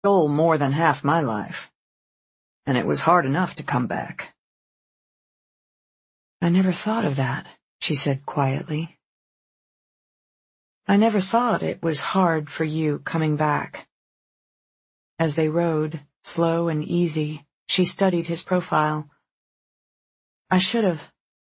stole more than half my life, and it was hard enough to come back." "I never thought of that," she said quietly. "I never thought it was hard for you coming back." As they rode, slow and easy, she studied his profile. "I should have."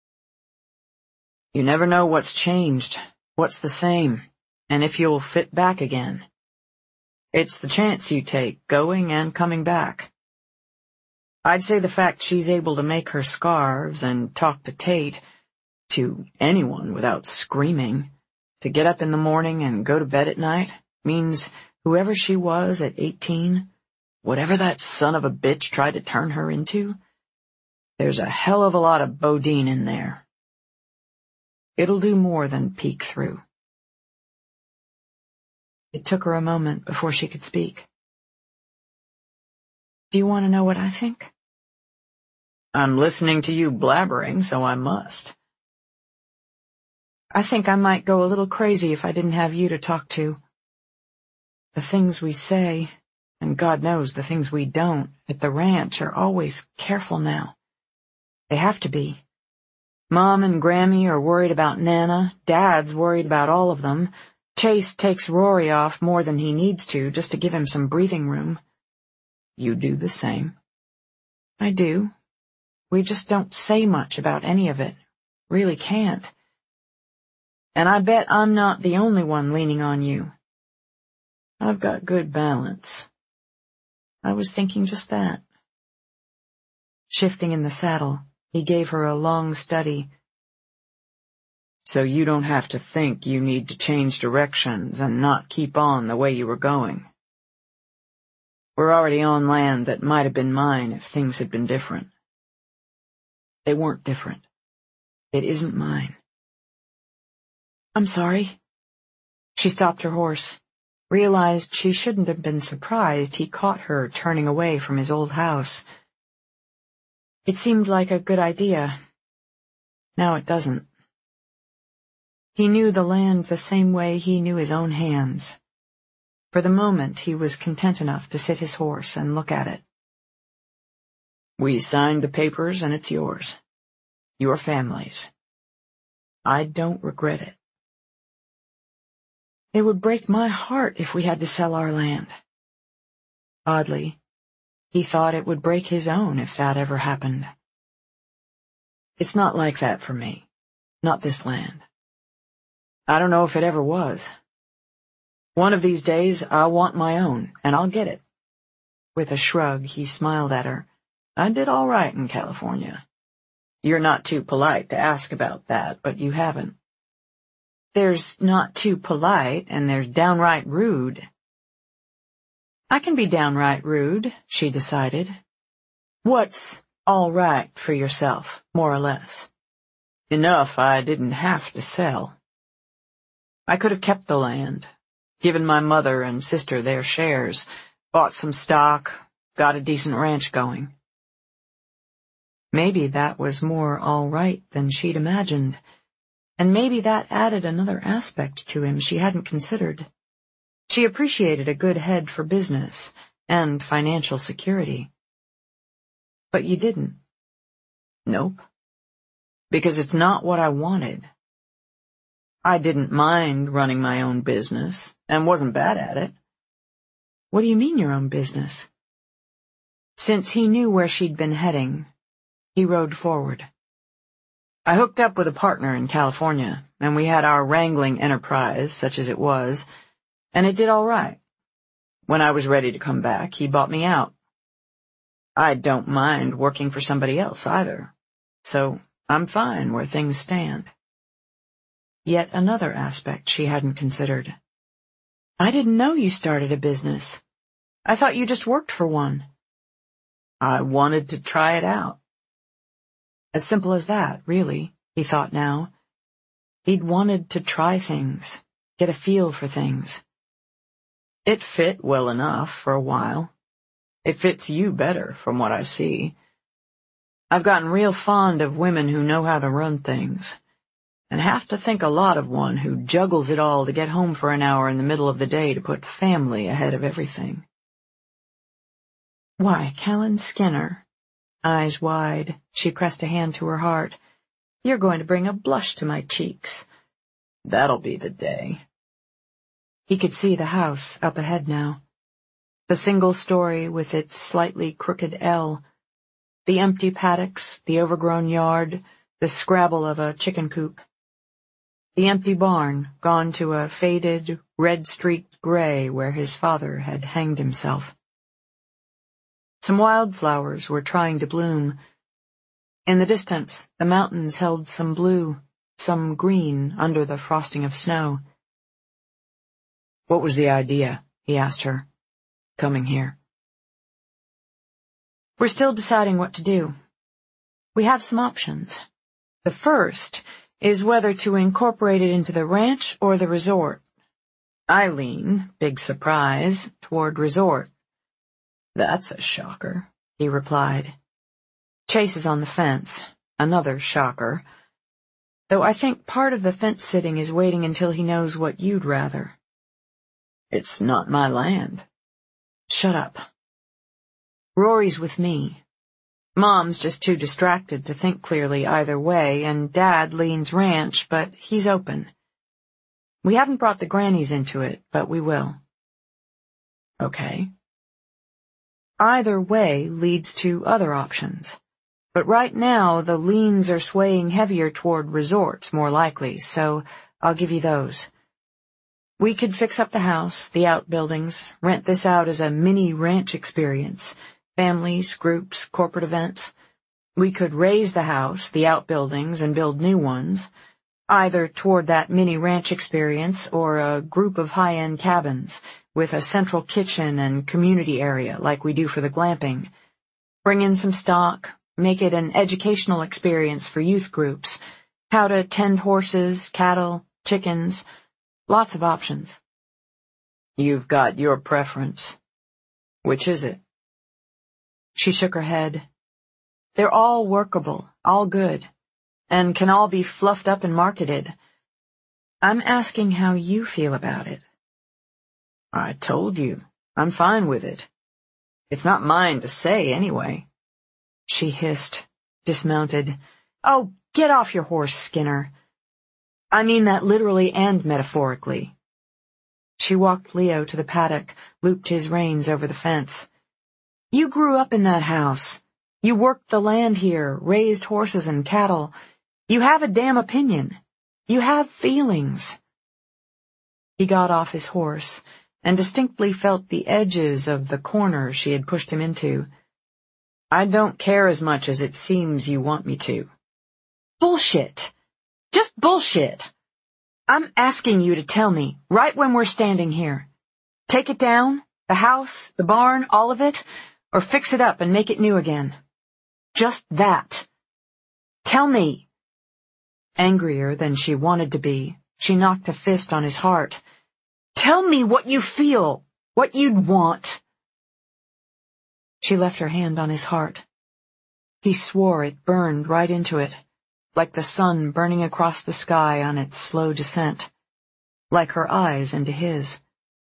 "You never know what's changed, what's the same, and if you'll fit back again. It's the chance you take, going and coming back. I'd say the fact she's able to make her scarves and talk to Tate, to anyone without screaming, to get up in the morning and go to bed at night, means whoever she was at 18, whatever that son of a bitch tried to turn her into, there's a hell of a lot of Bodine in there. It'll do more than peek through." It took her a moment before she could speak. "Do you want to know what I think?" "I'm listening to you blabbering, so I must." "I think I might go a little crazy if I didn't have you to talk to. The things we say, and God knows the things we don't, at the ranch are always careful now. They have to be. Mom and Grammy are worried about Nana, Dad's worried about all of them. Chase takes Rory off more than he needs to, just to give him some breathing room." "You do the same." "I do. We just don't say much about any of it. Really can't. And I bet I'm not the only one leaning on you." "I've got good balance." "I was thinking just that." Shifting in the saddle, he gave her a long study. "So you don't have to think you need to change directions and not keep on the way you were going. We're already on land that might have been mine if things had been different." "They weren't different. It isn't mine." "I'm sorry." She stopped her horse, realized she shouldn't have been surprised he caught her turning away from his old house. It seemed like a good idea. Now it doesn't. He knew the land the same way he knew his own hands. For the moment he was content enough to sit his horse and look at it. "We signed the papers and it's yours. Your family's. I don't regret it." "It would break my heart if we had to sell our land." Oddly, he thought it would break his own if that ever happened. "It's not like that for me. Not this land. I don't know if it ever was. One of these days I'll want my own, and I'll get it." With a shrug, he smiled at her. "I did all right in California. You're not too polite to ask about that, but you haven't." "There's not too polite, and there's downright rude." "I can be downright rude," she decided. "What's all right for yourself, more or less?" "Enough I didn't have to sell. I could have kept the land, given my mother and sister their shares, bought some stock, got a decent ranch going." Maybe that was more all right than she'd imagined, and maybe that added another aspect to him she hadn't considered. She appreciated a good head for business and financial security. "But you didn't?" "Nope. Because it's not what I wanted. I didn't mind running my own business, and wasn't bad at it." "What do you mean your own business?" Since he knew where she'd been heading, he rode forward. "I hooked up with a partner in California, and we had our wrangling enterprise, such as it was, and it did all right. When I was ready to come back, he bought me out. I don't mind working for somebody else either, so I'm fine where things stand." Yet another aspect she hadn't considered. "I didn't know you started a business. I thought you just worked for one." "I wanted to try it out." As simple as that, really, he thought now. He'd wanted to try things, get a feel for things. It fit well enough for a while. It fits you better, from what I see. I've gotten real fond of women who know how to run things, and have to think a lot of one who juggles it all to get home for an hour in the middle of the day to put family ahead of everything. Why, Callan Skinner. Eyes wide, she pressed a hand to her heart. You're going to bring a blush to my cheeks. That'll be the day. He could see the house up ahead now. The single story with its slightly crooked L. The empty paddocks, the overgrown yard, the scrabble of a chicken coop. The empty barn, gone to a faded, red-streaked gray where his father had hanged himself. Some wildflowers were trying to bloom. In the distance, the mountains held some blue, some green under the frosting of snow. What was the idea? He asked her, coming here. We're still deciding what to do. We have some options. The first is whether to incorporate it into the ranch or the resort. I lean, big surprise, toward resort. That's a shocker, he replied. Chase is on the fence, another shocker. Though I think part of the fence-sitting is waiting until he knows what you'd rather. It's not my land. Shut up. Rory's with me. Mom's just too distracted to think clearly either way, and Dad leans ranch, but he's open. We haven't brought the grannies into it, but we will. Okay. Either way leads to other options. But right now, the leans are swaying heavier toward resorts, more likely, so I'll give you those. We could fix up the house, the outbuildings, rent this out as a mini ranch experience. Families, groups, corporate events. We could raise the house, the outbuildings, and build new ones, either toward that mini ranch experience or a group of high-end cabins with a central kitchen and community area like we do for the glamping. Bring in some stock, make it an educational experience for youth groups, how to tend horses, cattle, chickens, lots of options. You've got your preference. Which is it? She shook her head. They're all workable, all good, and can all be fluffed up and marketed. I'm asking how you feel about it. I told you, I'm fine with it. It's not mine to say anyway. She hissed, dismounted. Oh, get off your horse, Skinner. I mean that literally and metaphorically. She walked Leo to the paddock, looped his reins over the fence. You grew up in that house. You worked the land here, raised horses and cattle. You have a damn opinion. You have feelings. He got off his horse and distinctly felt the edges of the corner she had pushed him into. I don't care as much as it seems you want me to. Bullshit. Just bullshit. I'm asking you to tell me, right when we're standing here. Take it down, the house, the barn, all of it, or fix it up and make it new again. Just that. Tell me. Angrier than she wanted to be, she knocked a fist on his heart. Tell me what you feel, what you'd want. She left her hand on his heart. He swore it burned right into it, like the sun burning across the sky on its slow descent, like her eyes into his.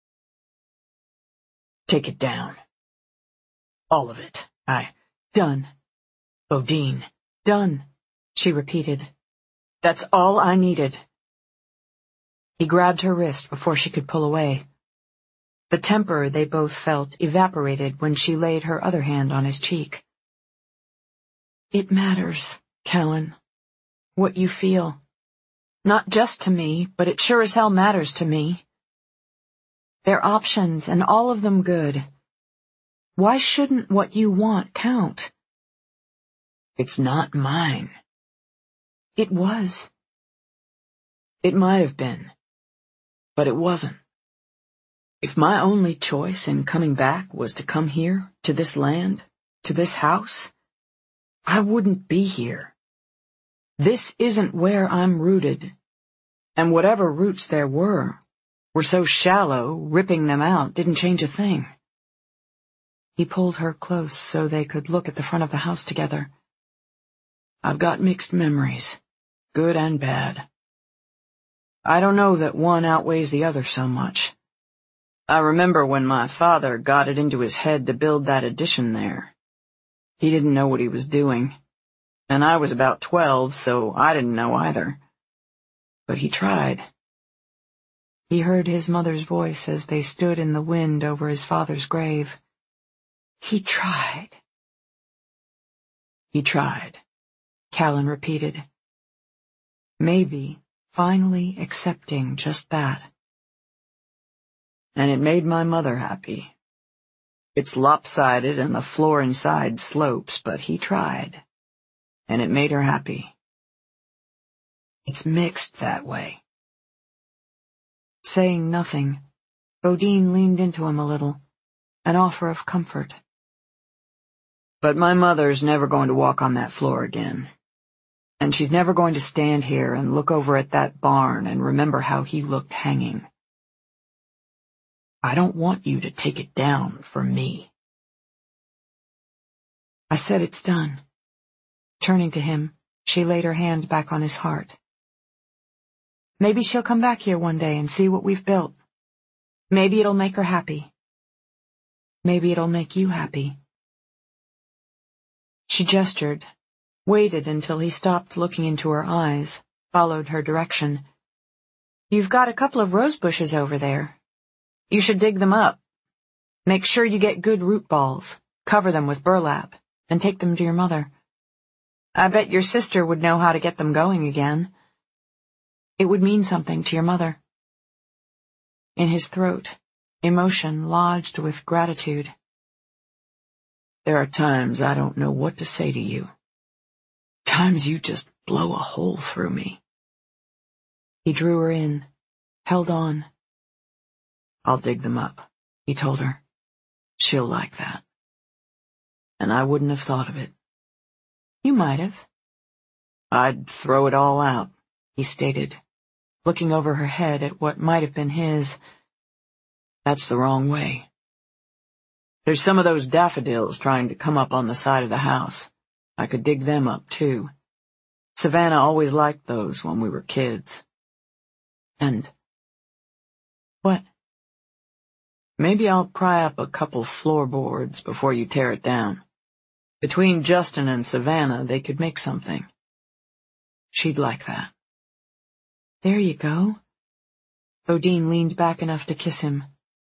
Take it down. All of it. Done. Bodine. Done, she repeated. That's all I needed. He grabbed her wrist before she could pull away. The temper they both felt evaporated when she laid her other hand on his cheek. It matters, Callan, what you feel. Not just to me, but it sure as hell matters to me. They're options, and all of them good. Why shouldn't what you want count? It's not mine. It was. It might have been, but it wasn't. If my only choice in coming back was to come here, to this land, to this house, I wouldn't be here. This isn't where I'm rooted, and whatever roots there were so shallow, ripping them out didn't change a thing. He pulled her close so they could look at the front of the house together. I've got mixed memories, good and bad. I don't know that one outweighs the other so much. I remember when my father got it into his head to build that addition there. He didn't know what he was doing, and I was about 12, so I didn't know either. But he tried. He heard his mother's voice as they stood in the wind over his father's grave. He tried. He tried, Callan repeated. Maybe finally accepting just that. And it made my mother happy. It's lopsided and the floor inside slopes, but he tried, and it made her happy. It's mixed that way. Saying nothing, Bodine leaned into him a little, an offer of comfort. But my mother's never going to walk on that floor again. And she's never going to stand here and look over at that barn and remember how he looked hanging. I don't want you to take it down for me. I said it's done. Turning to him, she laid her hand back on his heart. Maybe she'll come back here one day and see what we've built. Maybe it'll make her happy. Maybe it'll make you happy. She gestured, waited until he stopped looking into her eyes, followed her direction. You've got a couple of rose bushes over there. You should dig them up. Make sure you get good root balls, cover them with burlap, and take them to your mother. I bet your sister would know how to get them going again. It would mean something to your mother. In his throat, emotion lodged with gratitude. There are times I don't know what to say to you. Times you just blow a hole through me. He drew her in, held on. I'll dig them up, he told her. She'll like that. And I wouldn't have thought of it. You might have. I'd throw it all out, he stated, looking over her head at what might have been his. That's the wrong way. There's some of those daffodils trying to come up on the side of the house. I could dig them up, too. Savannah always liked those when we were kids. And... what? Maybe I'll pry up a couple floorboards before you tear it down. Between Justin and Savannah, they could make something. She'd like that. There you go. Bodine leaned back enough to kiss him.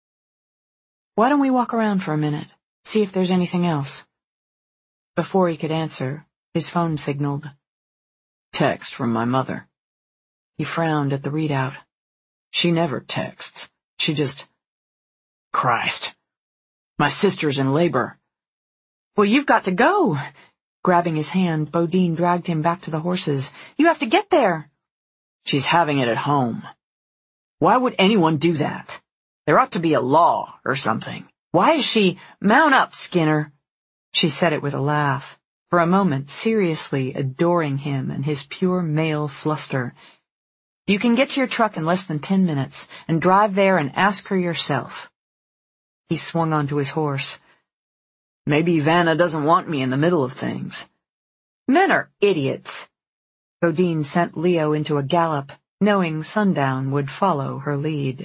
Why don't we walk around for a minute, see if there's anything else? Before he could answer, his phone signaled. Text from my mother. He frowned at the readout. She never texts. She just... Christ. My sister's in labor. Well, you've got to go. Grabbing his hand, Bodine dragged him back to the horses. You have to get there. She's having it at home. Why would anyone do that? There ought to be a law or something. Why is she... Mount up, Skinner. She said it with a laugh, for a moment seriously adoring him and his pure male fluster. You can get to your truck in less than 10 minutes and drive there and ask her yourself. He swung onto his horse. Maybe Vanna doesn't want me in the middle of things. Men are idiots. Bodine sent Leo into a gallop, knowing sundown would follow her lead.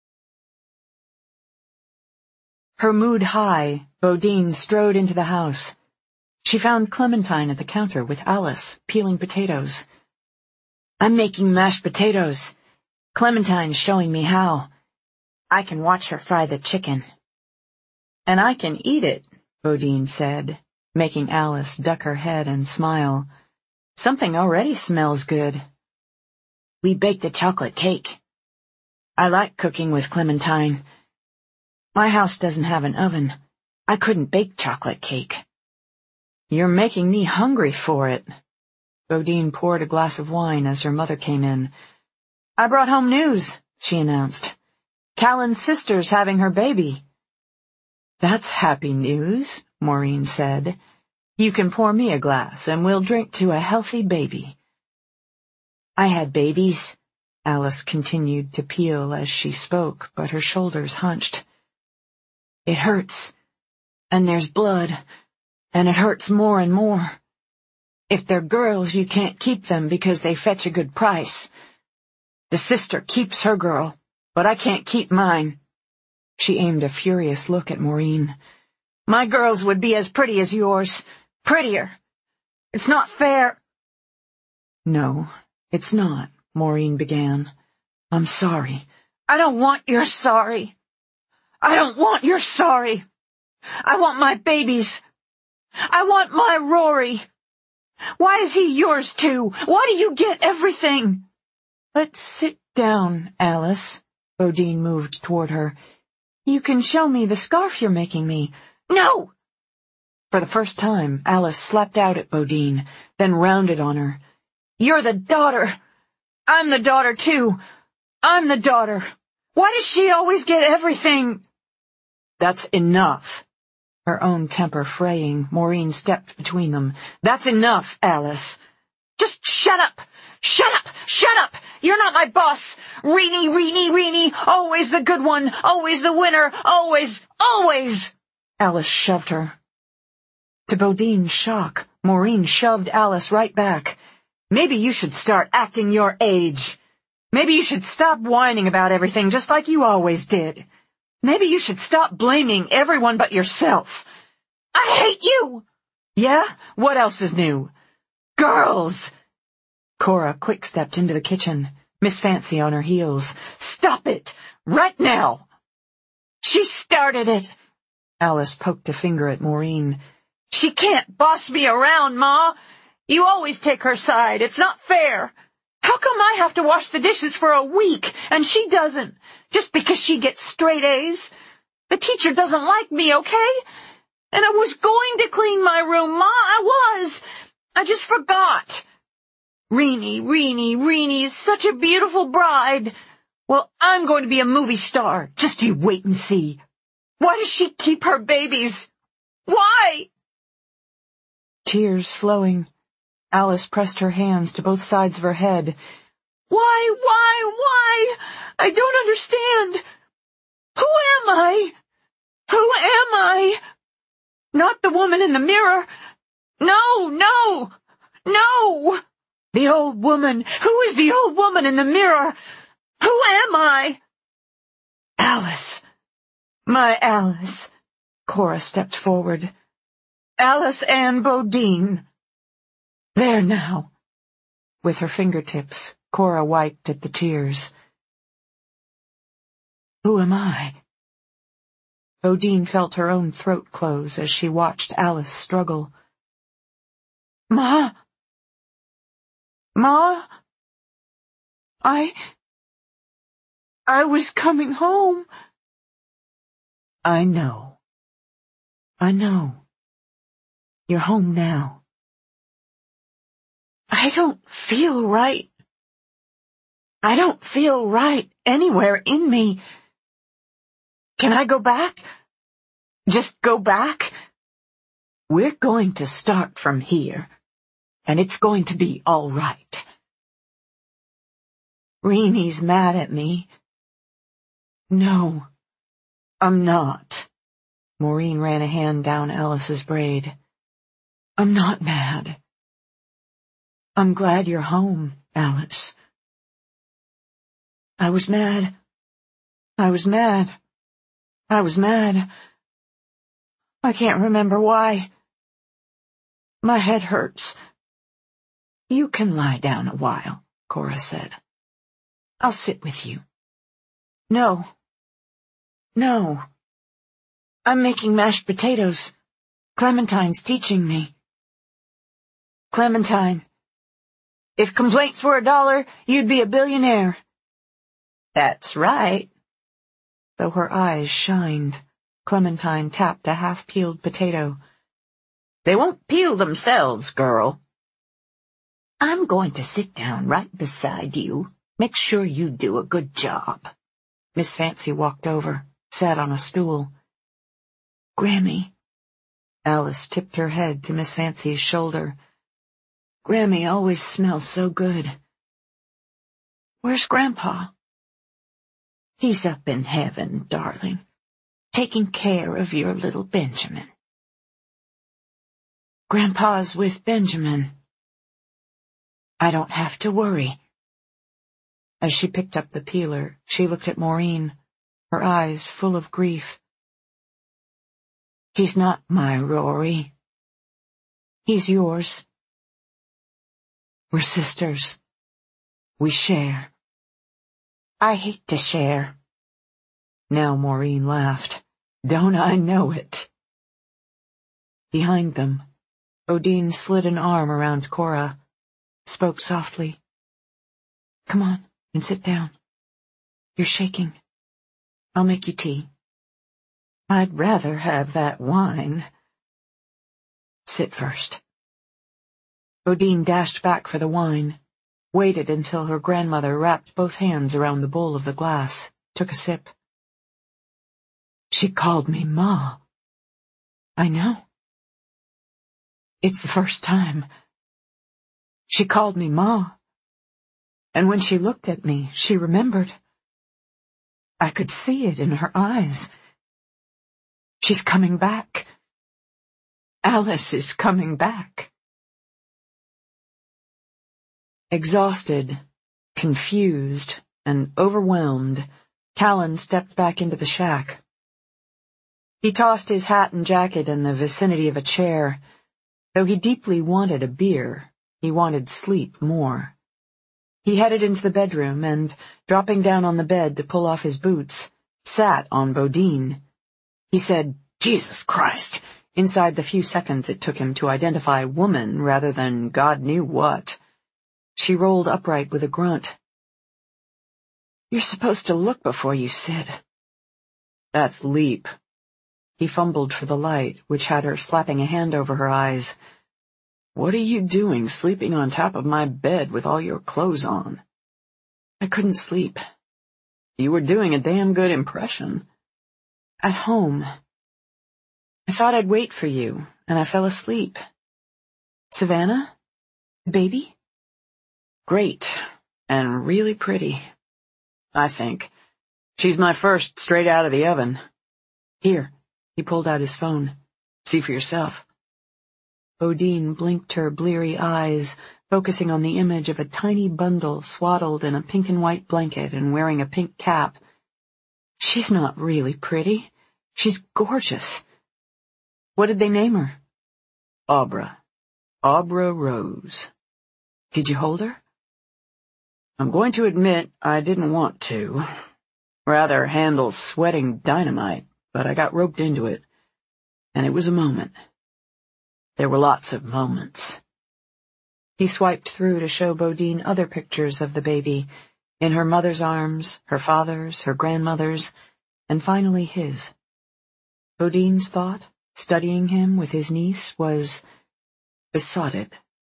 Her mood high, Bodine strode into the house. She found Clementine at the counter with Alice, peeling potatoes. I'm making mashed potatoes. Clementine's showing me how. I can watch her fry the chicken. And I can eat it, Bodine said, making Alice duck her head and smile. Something already smells good. We baked a chocolate cake. I like cooking with Clementine. My house doesn't have an oven. I couldn't bake chocolate cake. You're making me hungry for it. Bodine poured a glass of wine as her mother came in. I brought home news, she announced. Callan's sister's having her baby. That's happy news, Maureen said. You can pour me a glass and we'll drink to a healthy baby. I had babies, Alice continued to peel as she spoke, but her shoulders hunched. It hurts, and there's blood, and it hurts more and more. If they're girls, you can't keep them because they fetch a good price. The sister keeps her girl, but I can't keep mine. She aimed a furious look at Maureen. "My girls would be as pretty as yours. Prettier. It's not fair." "No, it's not," Maureen began. "I'm sorry." "I don't want your sorry. I don't want your sorry. I want my babies. I want my Rory. Why is he yours too? Why do you get everything?" "Let's sit down, Alice." Bodine moved toward her. "You can show me the scarf you're making me." "No!" For the first time, Alice slapped out at Bodine, then rounded on her. "You're the daughter. I'm the daughter too. I'm the daughter. Why does she always get everything?" "That's enough." Her own temper fraying, Maureen stepped between them. "That's enough, Alice." "Just shut up! Shut up! Shut up! You're not my boss! Reenie, Reenie, Reenie! Always the good one! Always the winner! Always! Always!" Alice shoved her. To Bodine's shock, Maureen shoved Alice right back. "Maybe you should start acting your age. Maybe you should stop whining about everything just like you always did. Maybe you should stop blaming everyone but yourself." "I hate you!" "Yeah? What else is new?" "Girls!" Cora quick-stepped into the kitchen, Miss Fancy on her heels. "Stop it! Right now!" "She started it!" Alice poked a finger at Maureen. "She can't boss me around, Ma! You always take her side. It's not fair. How come I have to wash the dishes for a week, and she doesn't, just because she gets straight A's? The teacher doesn't like me, okay? And I was going to clean my room, Ma, I was. I just forgot. Reenie, Reenie, Reenie's such a beautiful bride. Well, I'm going to be a movie star. Just you wait and see. Why does she keep her babies? Why?" Tears flowing, Alice pressed her hands to both sides of her head. Why? I don't understand. Who am I? Who am I? Not the woman in the mirror. No! The old woman. Who is the old woman in the mirror? Who am I? Alice. My Alice. Cora stepped forward. Alice Ann Bodine. There now. With her fingertips, Cora wiped at the tears. Who am I? Bodine felt her own throat close as she watched Alice struggle. Ma? I was coming home. I know. You're home now. I don't feel right. I don't feel right anywhere in me. Can I go back? Just go back? We're going to start from here, and it's going to be all right. Reenie's mad at me. No, I'm not. Maureen ran a hand down Alice's braid. I'm not mad. I'm glad you're home, Alice. I was mad. I can't remember why. My head hurts. You can lie down a while, Cora said. I'll sit with you. No. I'm making mashed potatoes. Clementine's teaching me. Clementine. If complaints were $1, you'd be a billionaire. That's right. Though her eyes shined, Clementine tapped a half-peeled potato. They won't peel themselves, girl. I'm going to sit down right beside you. Make sure you do a good job. Miss Fancy walked over, sat on a stool. Grammy. Alice tipped her head to Miss Fancy's shoulder. Grammy always smells so good. Where's Grandpa? He's up in heaven, darling, taking care of your little Benjamin. Grandpa's with Benjamin. I don't have to worry. As she picked up the peeler, she looked at Maureen. her eyes full of grief. "He's not my Rory. He's yours. We're sisters. We share." "I hate to share." Now Maureen laughed. "Don't I know it?" Behind them, Bodine slid an arm around Cora, spoke softly. "Come on and sit down. You're shaking. I'll make you tea." "I'd rather have that wine." "Sit first." Bodine dashed back for the wine, waited until her grandmother wrapped both hands around the bowl of the glass, took a sip. "She called me Ma." "I know. It's the first time. She called me Ma. And when she looked at me, she remembered. I could see it in her eyes. She's coming back. Alice is coming back." Exhausted, confused, and overwhelmed, Callan stepped back into the shack. He tossed his hat and jacket in the vicinity of a chair. Though he deeply wanted a beer, he wanted sleep more. He headed into the bedroom and, dropping down on the bed to pull off his boots, sat on Bodine. He said, "Jesus Christ," inside the few seconds it took him to identify woman rather than God knew what. She rolled upright with a grunt. "You're supposed to look before you sit." "That's Leap." He fumbled for the light, which had her slapping a hand over her eyes. "What are you doing sleeping on top of my bed with all your clothes on?" "I couldn't sleep." "You were doing a damn good impression." "At home. I thought I'd wait for you, and I fell asleep." "Savannah? The baby?" "Great, and really pretty, I think. She's my first straight out of the oven. Here." He pulled out his phone. "See for yourself." Bodine blinked her bleary eyes, focusing on the image of a tiny bundle swaddled in a pink and white blanket and wearing a pink cap. "She's not really pretty. She's gorgeous. What did they name her?" "Abra. Abra Rose." "Did you hold her?" "I'm going to admit I didn't want to. Rather handle sweating dynamite, but I got roped into it. And it was a moment. There were lots of moments." He swiped through to show Bodine other pictures of the baby, in her mother's arms, her father's, her grandmother's, and finally his. Bodine's thought, studying him with his niece, was besotted.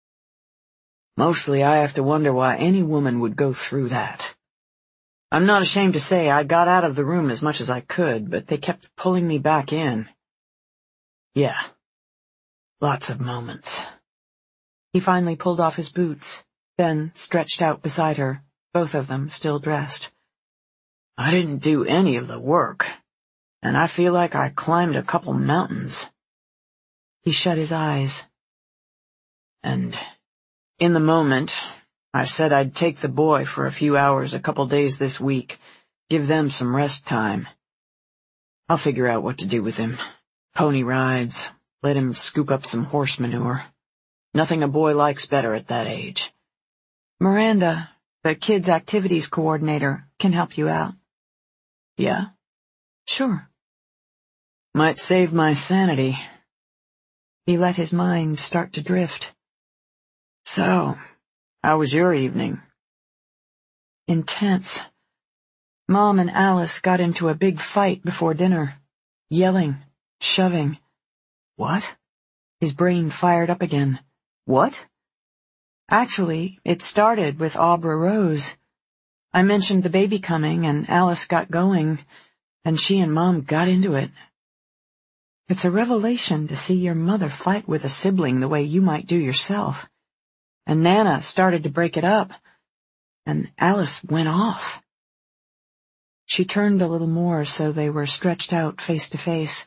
"Mostly I have to wonder why any woman would go through that. I'm not ashamed to say I got out of the room as much as I could, but they kept pulling me back in. Yeah, lots of moments." He finally pulled off his boots, then stretched out beside her, both of them still dressed. "I didn't do any of the work, and I feel like I climbed a couple mountains." He shut his eyes. "And in the moment, I said I'd take the boy for a few hours a couple days this week, give them some rest time. I'll figure out what to do with him. Pony rides, let him scoop up some horse manure. Nothing a boy likes better at that age." "Miranda, the kids' activities coordinator, can help you out." "Yeah?" "Sure." "Might save my sanity." He let his mind start to drift. "So, how was your evening?" "Intense. Mom and Alice got into a big fight before dinner. Yelling, shoving." "What?" His brain fired up again. "What?" "Actually, it started with Abra Rose. I mentioned the baby coming, and Alice got going, and she and Mom got into it. It's a revelation to see your mother fight with a sibling the way you might do yourself. And Nana started to break it up, and Alice went off." She turned a little more so they were stretched out face to face.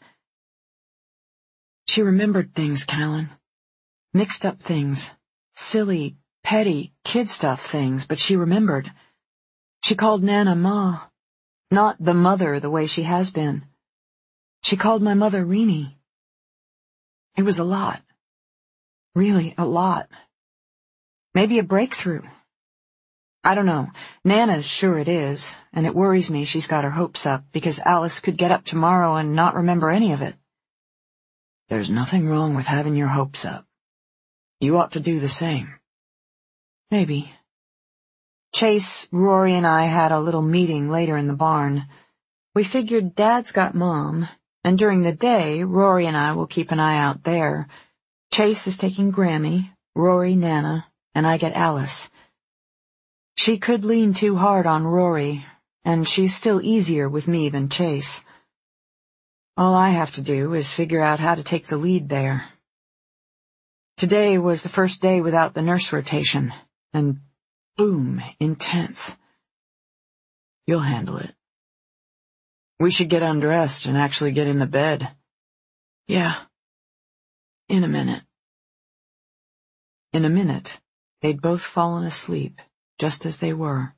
She remembered things, Callan. Mixed up things. Silly, petty, kid stuff things, but she remembered. She called Nana Ma. Not the mother the way she has been. She called my mother Reenie. It was a lot. Really a lot. Maybe a breakthrough. I don't know. Nana's sure it is, and it worries me she's got her hopes up, because Alice could get up tomorrow and not remember any of it. There's nothing wrong with having your hopes up. You ought to do the same. Maybe. Chase, Rory, and I had a little meeting later in the barn. We figured Dad's got Mom, and during the day, Rory and I will keep an eye out there. Chase is taking Grammy, Rory Nana, and I get Alice. She could lean too hard on Rory, and she's still easier with me than Chase. All I have to do is figure out how to take the lead there. Today was the first day without the nurse rotation, and boom, intense. You'll handle it. We should get undressed and actually get in the bed. Yeah. In a minute. In a minute, they'd both fallen asleep, just as they were.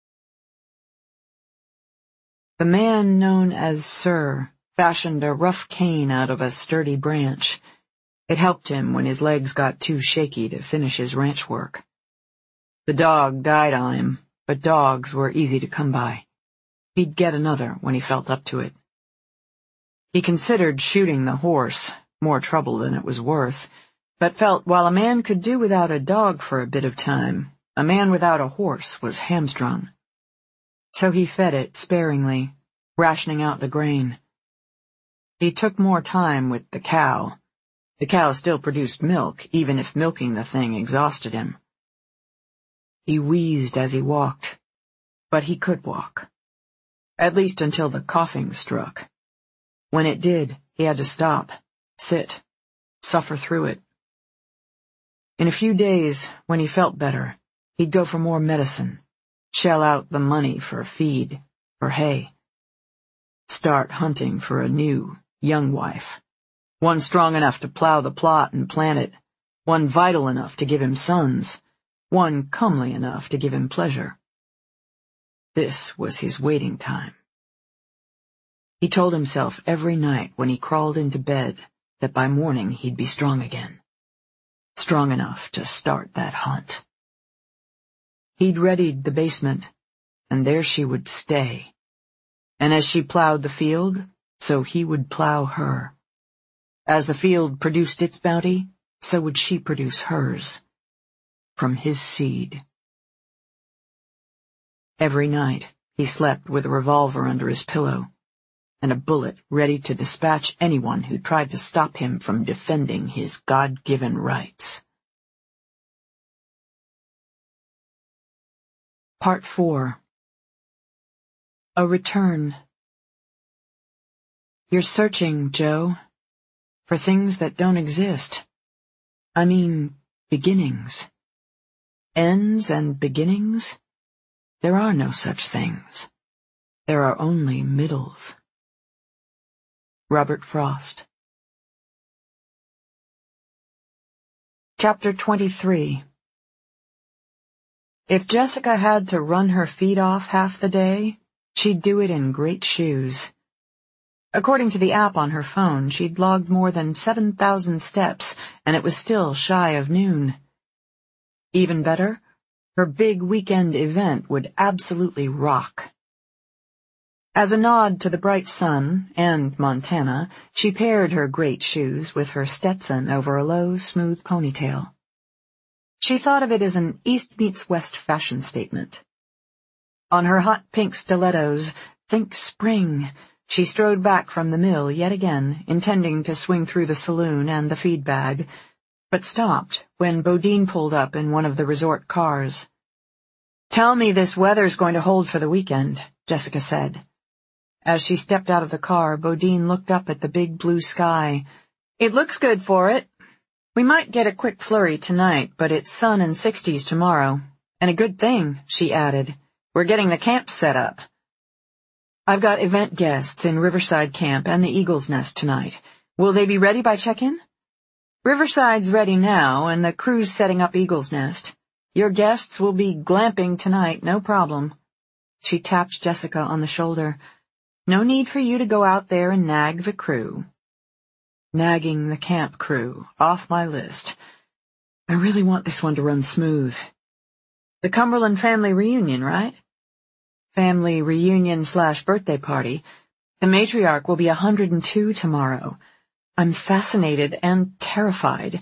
The man known as Sir fashioned a rough cane out of a sturdy branch. It helped him when his legs got too shaky to finish his ranch work. The dog died on him, but dogs were easy to come by. He'd get another when he felt up to it. He considered shooting the horse, more trouble than it was worth, but felt while a man could do without a dog for a bit of time, a man without a horse was hamstrung. So he fed it sparingly, rationing out the grain. He took more time with the cow. The cow still produced milk, even if milking the thing exhausted him. He wheezed as he walked, but he could walk. At least until the coughing struck. When it did, he had to stop, sit, suffer through it. In a few days, when he felt better, he'd go for more medicine, shell out the money for feed, for hay. Start hunting for a new, young wife. One strong enough to plow the plot and plant it. One vital enough to give him sons. One comely enough to give him pleasure. This was his waiting time. He told himself every night when he crawled into bed that by morning he'd be strong again. Strong enough to start that hunt. He'd readied the basement, and there she would stay. And as she plowed the field, so he would plow her. As the field produced its bounty, so would she produce hers. From his seed. Every night, he slept with a revolver under his pillow, and a bullet ready to dispatch anyone who tried to stop him from defending his God-given rights. Part 4. A Return. You're searching, Joe, for things that don't exist. I mean, beginnings. Ends and beginnings? There are no such things. There are only middles. Robert Frost. Chapter 23. If Jessica had to run her feet off half the day, she'd do it in great shoes. According to the app on her phone, she'd logged more than 7,000 steps, and it was still shy of noon. Even better, her big weekend event would absolutely rock. As a nod to the bright sun and Montana, she paired her great shoes with her Stetson over a low, smooth ponytail. She thought of it as an East meets West fashion statement. On her hot pink stilettos, think spring, she strode back from the mill yet again, intending to swing through the saloon and the feed bag, but stopped when Bodine pulled up in one of the resort cars. "Tell me this weather's going to hold for the weekend," Jessica said. As she stepped out of the car, Bodine looked up at the big blue sky. "It looks good for it. We might get a quick flurry tonight, but it's sun and 60s tomorrow. And a good thing," she added. "We're getting the camp set up. I've got event guests in Riverside Camp and the Eagle's Nest tonight. Will they be ready by check-in?" "Riverside's ready now, and the crew's setting up Eagle's Nest. Your guests will be glamping tonight, no problem." She tapped Jessica on the shoulder. "No need for you to go out there and nag the crew." Nagging the camp crew, off my list. I really want this one to run smooth. The Cumberland family reunion, right? Family reunion/birthday party. The matriarch will be 102 tomorrow. I'm fascinated and terrified.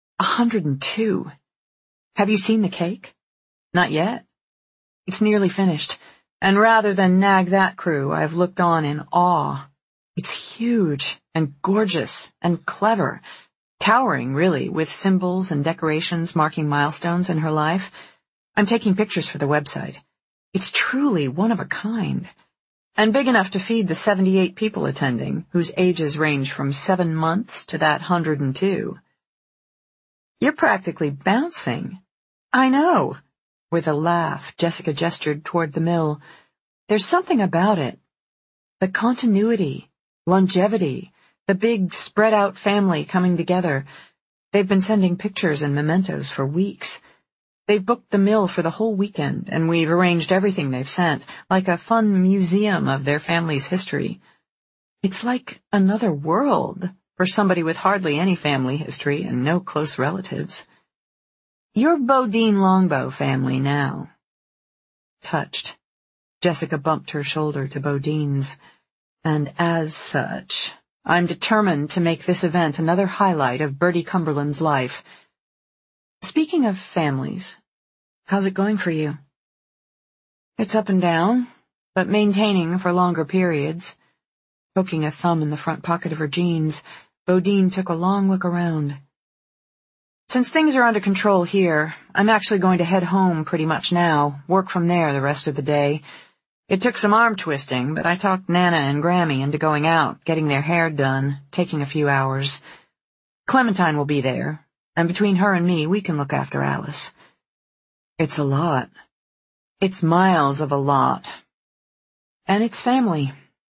102. Have you seen the cake? Not yet. It's nearly finished, and rather than nag that crew, I've looked on in awe. It's huge and gorgeous and clever, towering, really, with symbols and decorations marking milestones in her life. I'm taking pictures for the website. It's truly one of a kind, and big enough to feed the 78 people attending, whose ages range from 7 months to that 102. You're practically bouncing. I know. With a laugh, Jessica gestured toward the mill. There's something about it. The continuity, longevity, the big spread-out family coming together. They've been sending pictures and mementos for weeks. They've booked the mill for the whole weekend, and we've arranged everything they've sent, like a fun museum of their family's history. It's like another world for somebody with hardly any family history and no close relatives. You're Bodine Longbow family now. Touched, Jessica bumped her shoulder to Bodine's, and as such, I'm determined to make this event another highlight of Bertie Cumberland's life. Speaking of families, how's it going for you? It's up and down, but maintaining for longer periods. Poking a thumb in the front pocket of her jeans, Bodine took a long look around. Since things are under control here, I'm actually going to head home pretty much now, work from there the rest of the day. It took some arm twisting, but I talked Nana and Grammy into going out, getting their hair done, taking a few hours. Clementine will be there, and between her and me, we can look after Alice. It's a lot. It's miles of a lot. And it's family.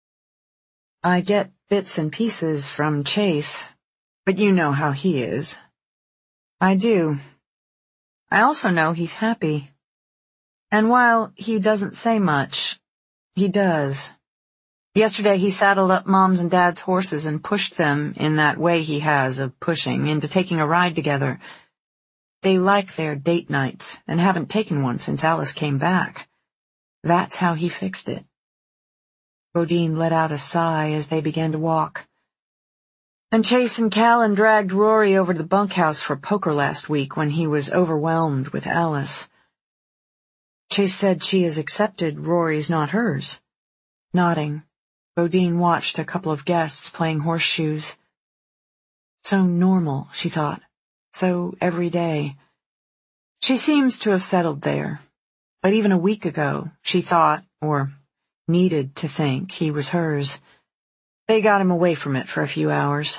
I get bits and pieces from Chase, but you know how he is. I do. I also know he's happy. And while he doesn't say much, he does. Yesterday he saddled up Mom's and Dad's horses and pushed them, in that way he has of pushing, into taking a ride together. They like their date nights and haven't taken one since Alice came back. That's how he fixed it. Bodine let out a sigh as they began to walk. And Chase and Callan dragged Rory over to the bunkhouse for poker last week when he was overwhelmed with Alice. Chase said she has accepted Rory's not hers. Nodding, Bodine watched a couple of guests playing horseshoes. So normal, she thought. So everyday. She seems to have settled there. But even a week ago, she thought, or needed to think, he was hers. They got him away from it for a few hours.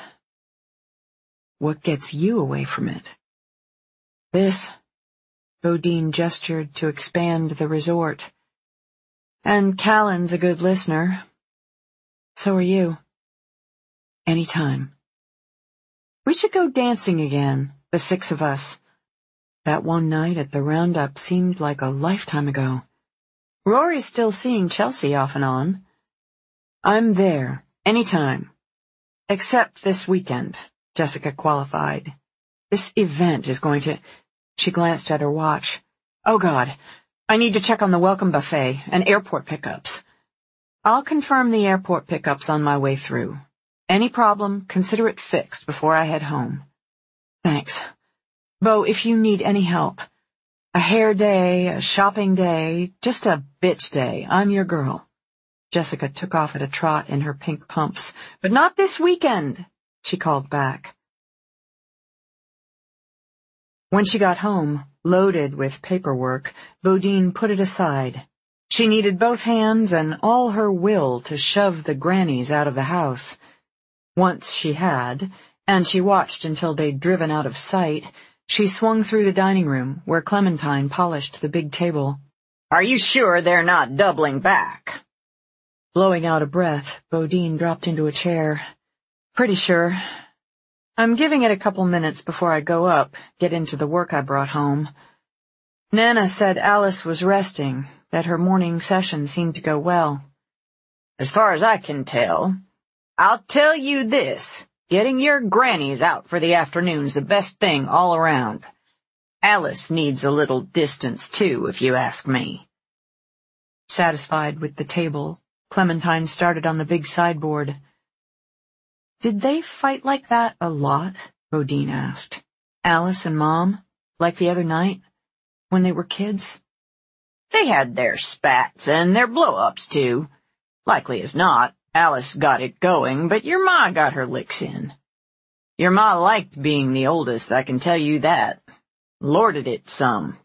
What gets you away from it? This. Bodine gestured to expand the resort. And Callan's a good listener. So are you. Anytime. We should go dancing again, the 6 of us. That one night at the roundup seemed like a lifetime ago. Rory's still seeing Chelsea off and on. I'm there, anytime. Except this weekend, Jessica qualified. This event is going to... She glanced at her watch. Oh, God. I need to check on the welcome buffet and airport pickups. I'll confirm the airport pickups on my way through. Any problem, consider it fixed before I head home. Thanks. Bo, if you need any help. A hair day, a shopping day, just a bitch day, I'm your girl. Jessica took off at a trot in her pink pumps. But not this weekend, she called back. When she got home, loaded with paperwork, Bodine put it aside. She needed both hands and all her will to shove the grannies out of the house. Once she had, and she watched until they'd driven out of sight, she swung through the dining room, where Clementine polished the big table. Are you sure they're not doubling back? Blowing out a breath, Bodine dropped into a chair. Pretty sure. I'm giving it a couple minutes before I go up, get into the work I brought home. Nana said Alice was resting, that her morning session seemed to go well. As far as I can tell, I'll tell you this. Getting your grannies out for the afternoon's the best thing all around. Alice needs a little distance, too, if you ask me. Satisfied with the table, Clementine started on the big sideboard. Did they fight like that a lot? Bodine asked. Alice and Mom, like the other night, when they were kids? They had their spats and their blow-ups, too. Likely as not, Alice got it going, but your ma got her licks in. Your ma liked being the oldest, I can tell you that. Lorded it some.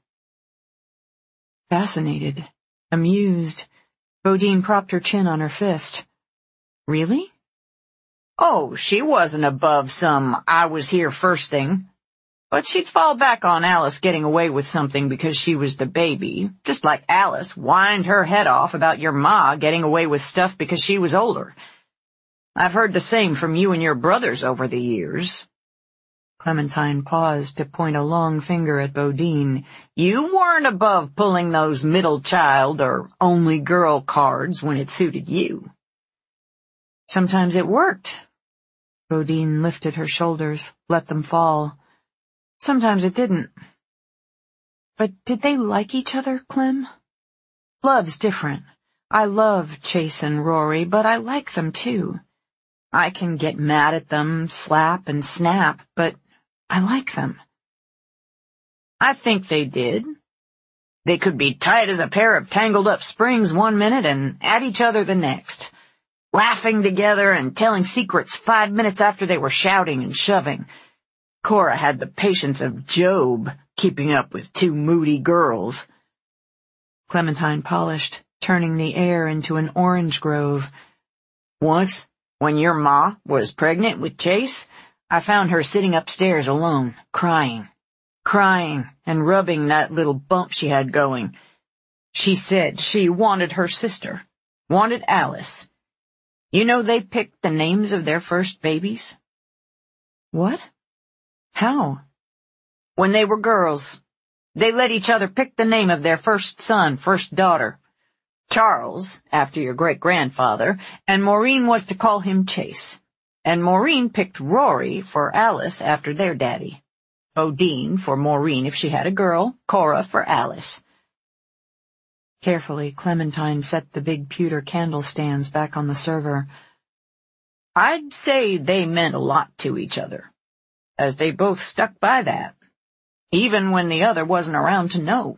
Fascinated, amused, Bodine propped her chin on her fist. Really? Oh, she wasn't above some I was here first thing. But she'd fall back on Alice getting away with something because she was the baby, just like Alice whined her head off about your ma getting away with stuff because she was older. I've heard the same from you and your brothers over the years. Clementine paused to point a long finger at Bodine. You weren't above pulling those middle child or only girl cards when it suited you. Sometimes it worked. Bodine lifted her shoulders, let them fall. Sometimes it didn't. But did they like each other, Clem? Love's different. I love Chase and Rory, but I like them too. I can get mad at them, slap and snap, but I like them. I think they did. They could be tight as a pair of tangled up springs one minute and at each other the next, laughing together and telling secrets 5 minutes after they were shouting and shoving. Cora had the patience of Job, keeping up with 2 moody girls. Clementine polished, turning the air into an orange grove. Once, when your ma was pregnant with Chase, I found her sitting upstairs alone, crying and rubbing that little bump she had going. She said she wanted her sister, wanted Alice. You know they picked the names of their first babies? What? How? When they were girls, they let each other pick the name of their first son, first daughter. Charles, after your great-grandfather, and Maureen was to call him Chase. And Maureen picked Rory for Alice after their daddy. Bodine for Maureen if she had a girl, Cora for Alice. Carefully, Clementine set the big pewter candle stands back on the server. I'd say they meant a lot to each other, as they both stuck by that, even when the other wasn't around to know.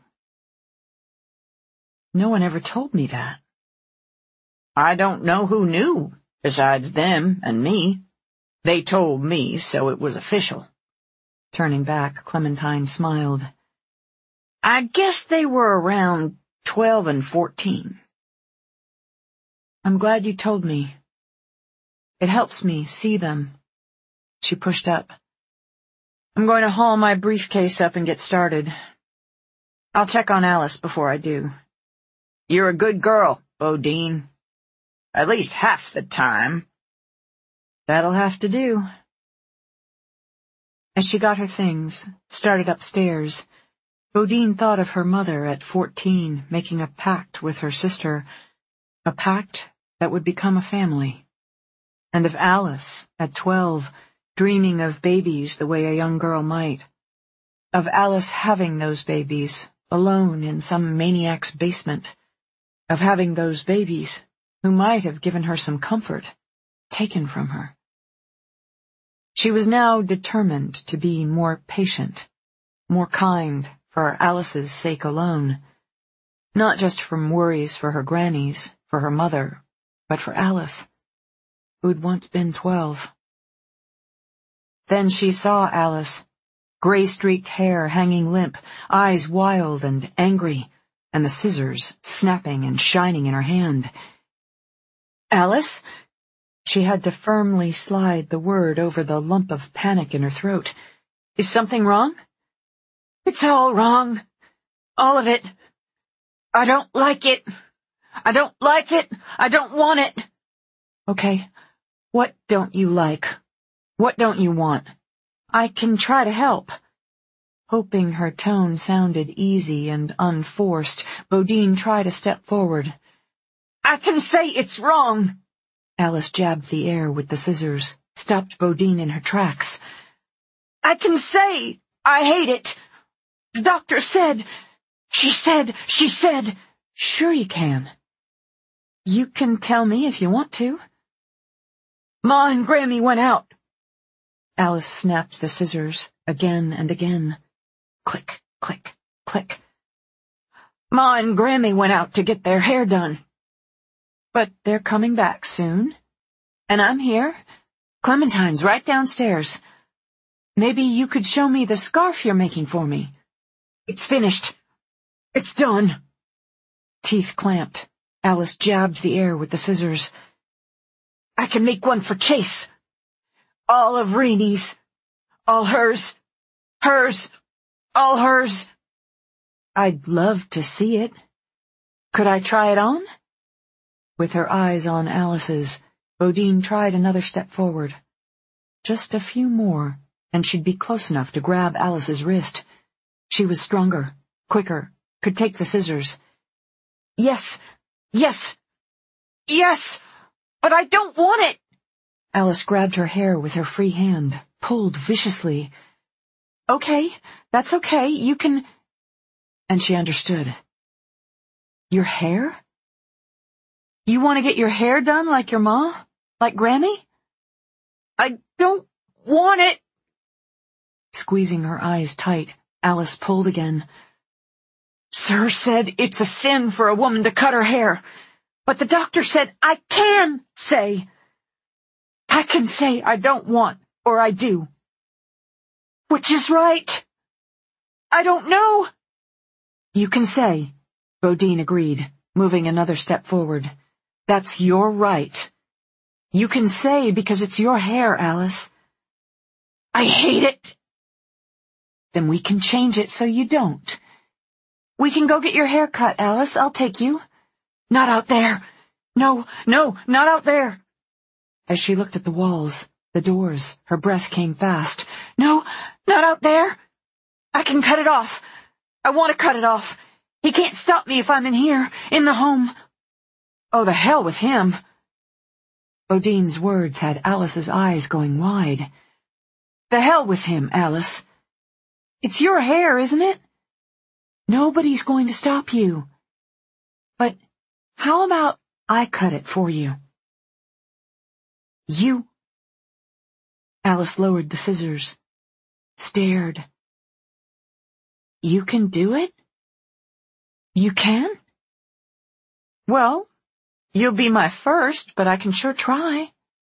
No one ever told me that. I don't know who knew, besides them and me. They told me, so it was official. Turning back, Clementine smiled. I guess they were around 12 and 14. I'm glad you told me. It helps me see them. She pushed up. I'm going to haul my briefcase up and get started. I'll check on Alice before I do. You're a good girl, Bodine. At least half the time. That'll have to do. As she got her things, started upstairs, Bodine thought of her mother at 14 making a pact with her sister, a pact that would become a family. And of Alice at 12, dreaming of babies the way a young girl might. Of Alice having those babies, alone in some maniac's basement. Of having those babies, who might have given her some comfort, taken from her. She was now determined to be more patient, more kind for Alice's sake alone. Not just from worries for her grannies, for her mother, but for Alice, who'd once been 12. Then she saw Alice, gray-streaked hair hanging limp, eyes wild and angry, and the scissors snapping and shining in her hand. Alice? She had to firmly slide the word over the lump of panic in her throat. Is something wrong? It's all wrong. All of it. I don't like it. I don't like it. I don't want it. Okay. What don't you like? What don't you want? I can try to help. Hoping her tone sounded easy and unforced, Bodine tried a step forward. "I can say it's wrong." Alice jabbed the air with the scissors, stopped Bodine in her tracks. "I can say I hate it. The doctor said, she said. Sure you can. You can tell me if you want to." "Ma and Grammy went out." Alice snapped the scissors again and again. Click, click, click. "Ma and Grammy went out to get their hair done. But they're coming back soon. And I'm here. Clementine's right downstairs. Maybe you could show me the scarf you're making for me." "It's finished. It's done." Teeth clamped. Alice jabbed the air with the scissors. "I can make one for Chase. All of Rainie's. All hers. Hers. All hers." "I'd love to see it. Could I try it on?" With her eyes on Alice's, Bodine tried another step forward. Just a few more, and she'd be close enough to grab Alice's wrist. She was stronger, quicker, could take the scissors. Yes, yes, yes, but I don't want it." Alice grabbed her hair with her free hand, pulled viciously. "Okay, that's okay, you can—" And she understood. "Your hair? You want to get your hair done like your ma? Like Grammy?" "I don't want it." Squeezing her eyes tight, Alice pulled again. "Sir said it's a sin for a woman to cut her hair, but the doctor said I can say. I can say I don't want, or I do. Which is right? I don't know." "You can say," Bodine agreed, moving another step forward. "That's your right. You can say because it's your hair, Alice." "I hate it." "Then we can change it so you don't. We can go get your hair cut, Alice. I'll take you." "Not out there. No, not out there." As she looked at the walls, the doors, her breath came fast. "No, not out there. I can cut it off. I want to cut it off. He can't stop me if I'm in here, in the home." "Oh, the hell with him." Bodine's words had Alice's eyes going wide. "The hell with him, Alice. It's your hair, isn't it? Nobody's going to stop you. But how about I cut it for you?" "You—" Alice lowered the scissors, stared. "You can do it? You can?" "Well, you'll be my first, but I can sure try."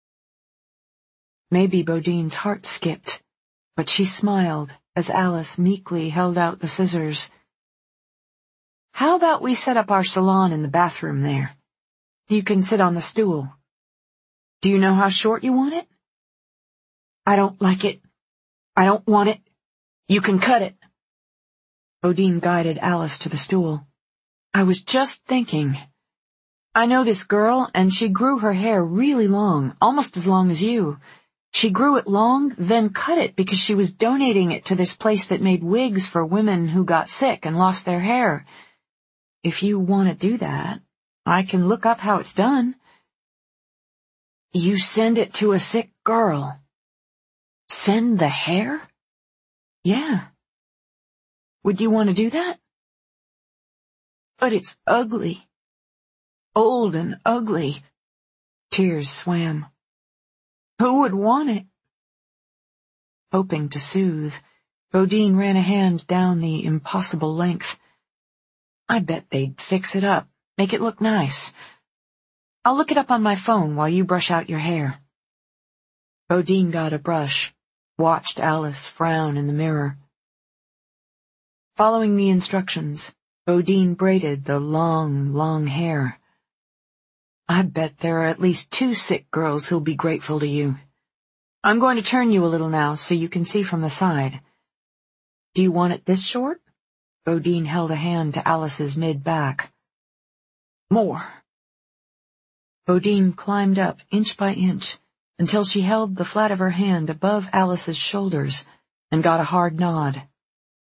Maybe Bodine's heart skipped, but she smiled as Alice meekly held out the scissors. "How about we set up our salon in the bathroom there? You can sit on the stool. Do you know how short you want it?" "I don't like it. I don't want it. You can cut it." Bodine guided Alice to the stool. "I was just thinking. I know this girl, and she grew her hair really long, almost as long as you. She grew it long, then cut it because she was donating it to this place that made wigs for women who got sick and lost their hair. If you want to do that, I can look up how it's done." "You send it to a sick girl? Send the hair?" "Yeah. Would you want to do that?" "But it's ugly. Old and ugly." Tears swam. "Who would want it?" Hoping to soothe, Bodine ran a hand down the impossible length. "I bet they'd fix it up, make it look nice. I'll look it up on my phone while you brush out your hair." Bodine got a brush, watched Alice frown in the mirror. Following the instructions, Bodine braided the long, long hair. "I bet there are at least 2 sick girls who'll be grateful to you. I'm going to turn you a little now so you can see from the side. Do you want it this short?" Bodine held a hand to Alice's mid-back. "More." Bodine climbed up inch by inch until she held the flat of her hand above Alice's shoulders and got a hard nod.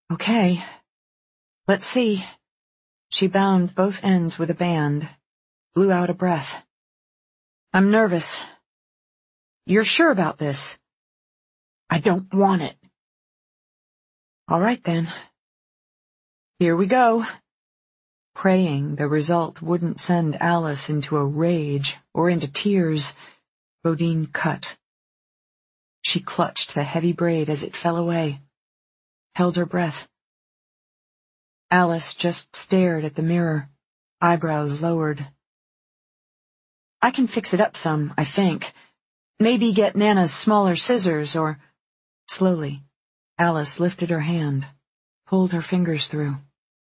Okay. Let's see. She bound both ends with a band, blew out a breath. I'm nervous. You're sure about this? I don't want it. All right then. Here we go. Praying the result wouldn't send Alice into a rage or into tears, Bodine cut. She clutched the heavy braid as it fell away, held her breath. Alice just stared at the mirror, eyebrows lowered. I can fix it up some, I think. Maybe get Nana's smaller scissors or... Slowly, Alice lifted her hand, pulled her fingers through.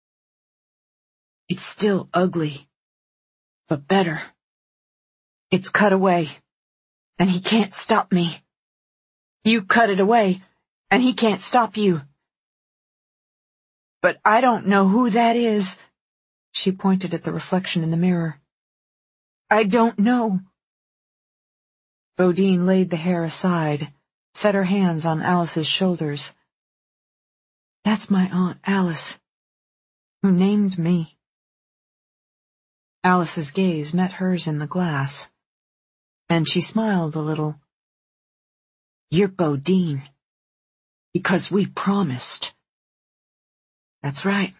It's still ugly, but better. It's cut away, and he can't stop me. You cut it away, and he can't stop you. But I don't know who that is. She pointed at the reflection in the mirror. I don't know. Bodine laid the hair aside, set her hands on Alice's shoulders. That's my Aunt Alice, who named me. Alice's gaze met hers in the glass, and she smiled a little. You're Bodine, because we promised. That's right.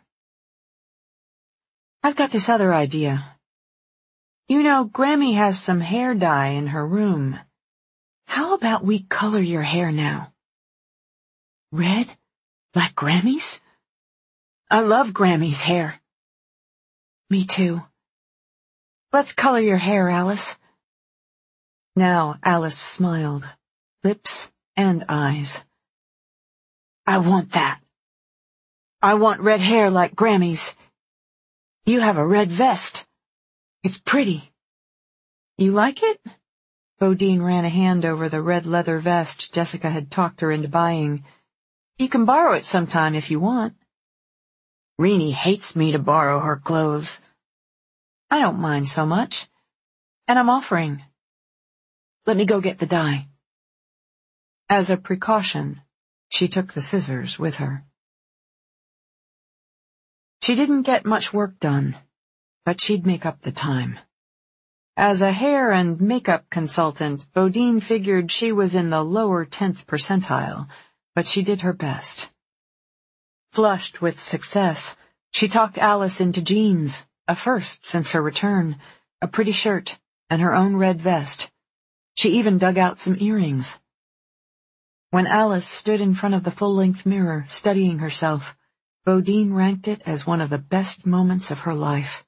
I've got this other idea. You know, Grammy has some hair dye in her room. How about we color your hair now? Red? Like Grammy's? I love Grammy's hair. Me too. Let's color your hair, Alice. Now Alice smiled, lips and eyes. I want that. I want red hair like Grammy's. You have a red vest. It's pretty. You like it? Bodine ran a hand over the red leather vest Jessica had talked her into buying. You can borrow it sometime if you want. Renee hates me to borrow her clothes. I don't mind so much. And I'm offering. Let me go get the dye. As a precaution, she took the scissors with her. She didn't get much work done, but she'd make up the time. As a hair and makeup consultant, Bodine figured she was in the lower 10th percentile, but she did her best. Flushed with success, she talked Alice into jeans, a first since her return, a pretty shirt, and her own red vest. She even dug out some earrings. When Alice stood in front of the full-length mirror, studying herself, Bodine ranked it as one of the best moments of her life.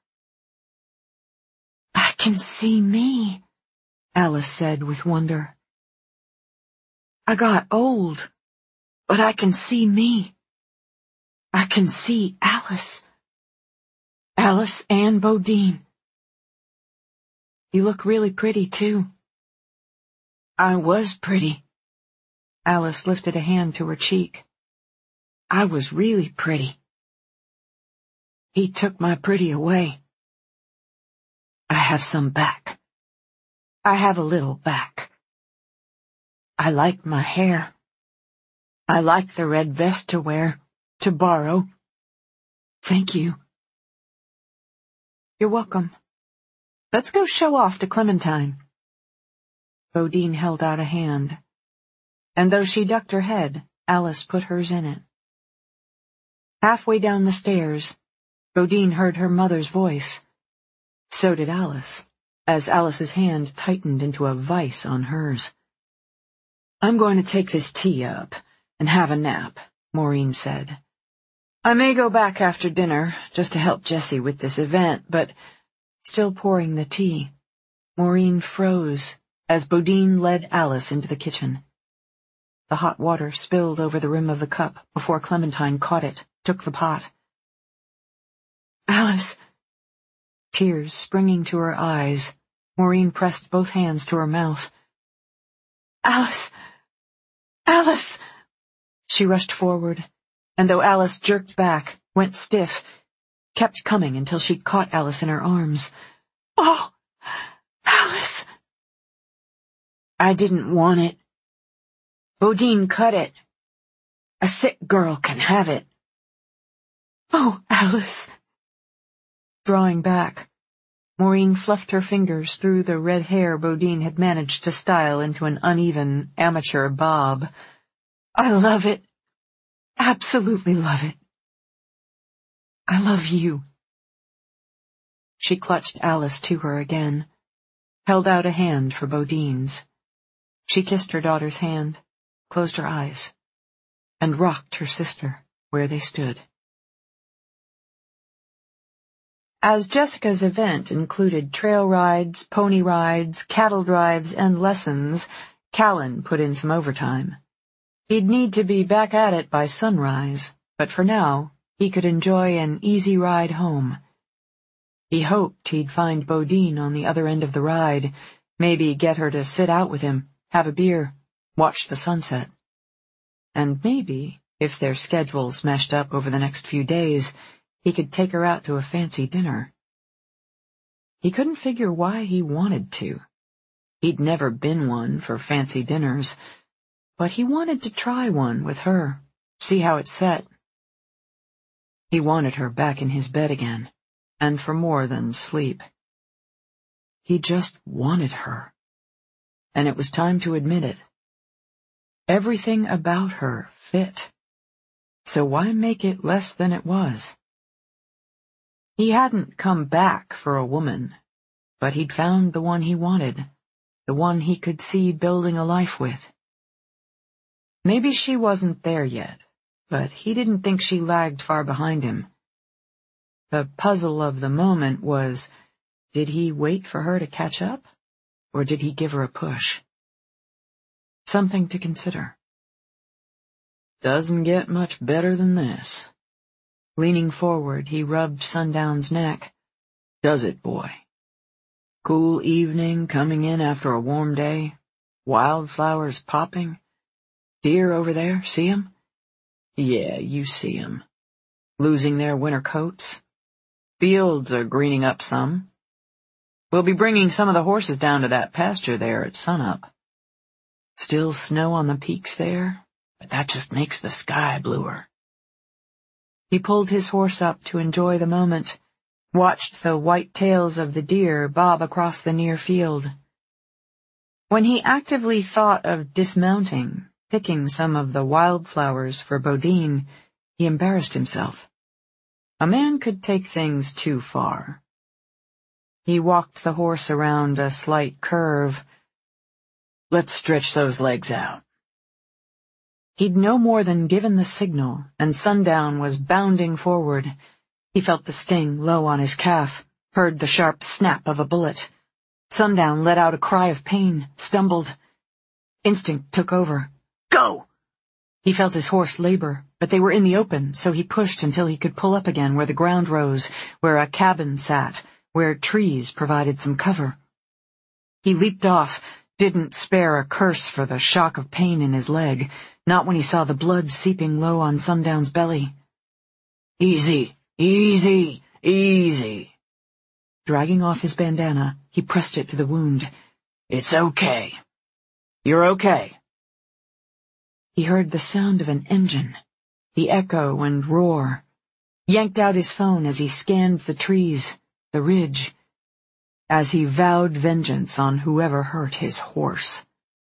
I can see me, Alice said with wonder. I got old, but I can see me. I can see Alice. Alice and Bodine. You look really pretty, too. I was pretty. Alice lifted a hand to her cheek. I was really pretty. He took my pretty away. I have some back. I have a little back. I like my hair. I like the red vest to wear, to borrow. Thank you. You're welcome. Let's go show off to Clementine. Bodine held out a hand, and though she ducked her head, Alice put hers in it. Halfway down the stairs, Bodine heard her mother's voice. So did Alice, as Alice's hand tightened into a vice on hers. I'm going to take this tea up and have a nap, Maureen said. I may go back after dinner, just to help Jessie with this event, but... Still pouring the tea, Maureen froze as Bodine led Alice into the kitchen. The hot water spilled over the rim of the cup before Clementine caught it, took the pot. Alice! Tears springing to her eyes, Maureen pressed both hands to her mouth. Alice! Alice! She rushed forward, and though Alice jerked back, went stiff, kept coming until she'd caught Alice in her arms. Oh, Alice! I didn't want it. Bodine cut it. A sick girl can have it. Oh, Alice. Drawing back, Maureen fluffed her fingers through the red hair Bodine had managed to style into an uneven, amateur bob. I love it. Absolutely love it. I love you. She clutched Alice to her again, held out a hand for Bodine's. She kissed her daughter's hand, closed her eyes, and rocked her sister where they stood. As Jessica's event included trail rides, pony rides, cattle drives, and lessons, Callan put in some overtime. He'd need to be back at it by sunrise, but for now, he could enjoy an easy ride home. He hoped he'd find Bodine on the other end of the ride, maybe get her to sit out with him, have a beer, watch the sunset. And maybe, if their schedules meshed up over the next few days, he could take her out to a fancy dinner. He couldn't figure why he wanted to. He'd never been one for fancy dinners, but he wanted to try one with her, see how it set. He wanted her back in his bed again, and for more than sleep. He just wanted her. And it was time to admit it. Everything about her fit. So why make it less than it was? He hadn't come back for a woman, but he'd found the one he wanted, the one he could see building a life with. Maybe she wasn't there yet, but he didn't think she lagged far behind him. The puzzle of the moment was, did he wait for her to catch up, or did he give her a push? Something to consider. Doesn't get much better than this. Leaning forward, he rubbed Sundown's neck. Does it, boy? Cool evening coming in after a warm day. Wildflowers popping. Deer over there, see 'em? Yeah, you see 'em. Losing their winter coats. Fields are greening up some. We'll be bringing some of the horses down to that pasture there at sunup. Still snow on the peaks there, but that just makes the sky bluer. He pulled his horse up to enjoy the moment, watched the white tails of the deer bob across the near field. When he actively thought of dismounting, picking some of the wildflowers for Bodine, he embarrassed himself. A man could take things too far. He walked the horse around a slight curve. Let's stretch those legs out. He'd no more than given the signal, and Sundown was bounding forward. He felt the sting low on his calf, heard the sharp snap of a bullet. Sundown let out a cry of pain, stumbled. Instinct took over. Go! He felt his horse labor, but they were in the open, so he pushed until he could pull up again where the ground rose, where a cabin sat, where trees provided some cover. He leaped off, didn't spare a curse for the shock of pain in his leg, not when he saw the blood seeping low on Sundown's belly. Easy, easy, easy. Dragging off his bandana, he pressed it to the wound. It's okay. You're okay. He heard the sound of an engine, the echo and roar, yanked out his phone as he scanned the trees, the ridge, as he vowed vengeance on whoever hurt his horse.